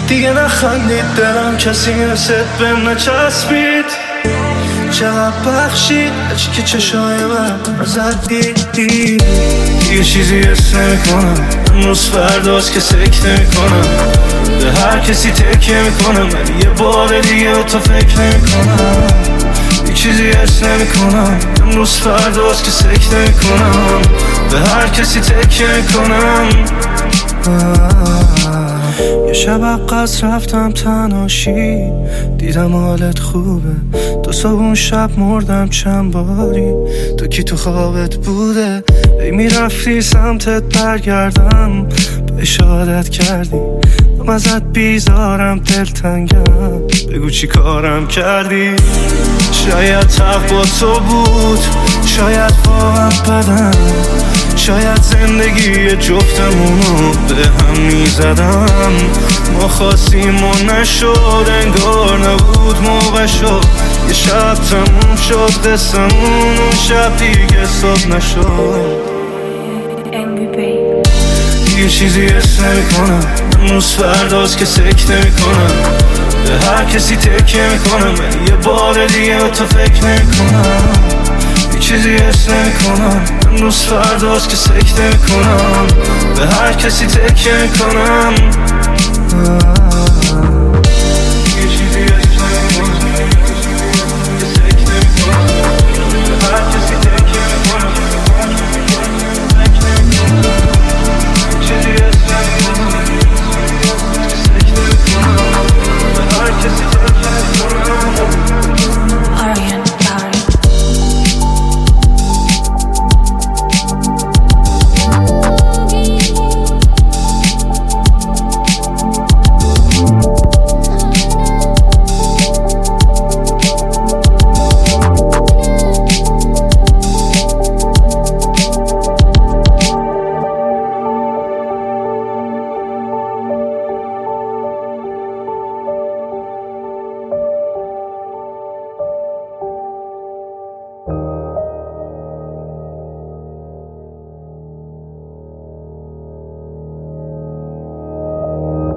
دیگه نخندید دلم کسی مثل بهم نچسبید. چقدر بخشید هرچی که چشای من ازت دیدی. دیگه چیزی حس نمیکنم، امروز فرداست که سکت نمیکنم، به هر کسی تکیه میکنم ولی یه بار دیگه به تو فکر نمیکنم. یه چیزی حس نمیکنم، امروز فرداست که سکت نمیکنم، به هر کسی تکیه میکنم. یه شب عقص رفتم تناشی، دیدم حالت خوبه. تو صبح شب مردم چند باری، تو کی تو خوابت بوده؟ ای میرفتی سمتت برگردم، به شهادت کردی من ازت بیزارم، دلتنگم، بگو چی کارم کردی. شاید حق با تو بود، شاید واقعا بدم، شاید زندگی جفتمونو به هم میزدم. ما خواستیم و نشد، انگار نبود موقع شد. یه شب تموم شد قصمون، اون شب دیگه صبح نشد. یه چیزی حس نمیکنم، امروز فرداست که سکت نمیکنم، به هر کسی تکیه میکنم ولی یه بار دیگه به تو فکر نمیکنم. یه چیزی حس نمیکنم، امروز فرداست که سکت نمیکنم، به هر کسی تکیه میکنم.